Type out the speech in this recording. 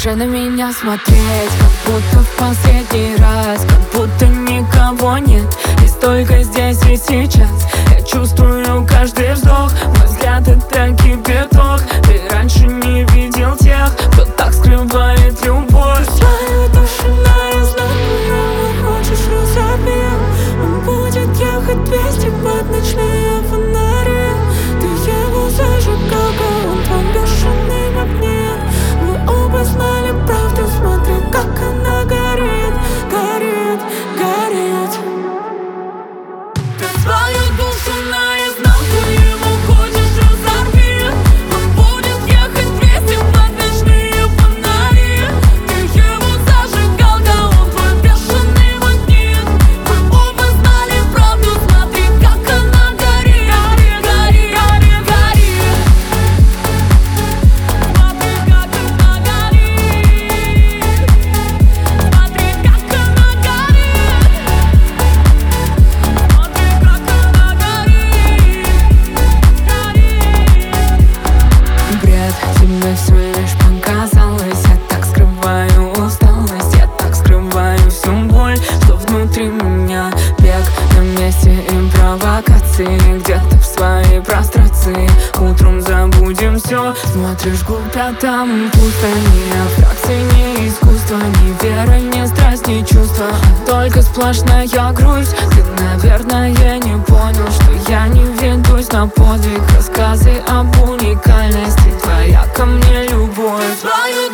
Продолжай на меня смотреть, как будто в последний раз, как будто никого нет, и столько здесь и сейчас. Я чувствую каждый вздох, мой взгляд это кипяток. Ты раньше не видел тех, кто так скрывает любовь. Твоя тишина, я знаю, хочешь разобьем. Он будет ехать 200 под ночные фонари. Ты его зажигал, он твой бешеный магнит. Мы оба знали правду, смотри, как она горит, горит, горит. Ты свою душу наизнанку ему хочешь разорви. Он будет ехать 200 под ночные фонари. Ты его зажигал, он твой бешеный магнит. Мы оба знали правду, смотри, как она горит, горит, горит, горит, горит. Смотри, как она горит. Смотри, как она горит. Смотри, как она горит, горит. Бред, тебе все лишь показалось. Я так скрываю усталость, я так скрываю всю боль, что внутри меня. Бег на месте импровокации, где-то в своей прострации. Утром забудем все. Смотришь глубь, а там пусто. Ни фракции, ни искусства, ни вера, ни страсть, ни чувства, а только сплошная грусть. Ты, наверное, не понял, что я не ведусь на подвиг. Рассказы об уникальности, твоя ко мне любовь. Твою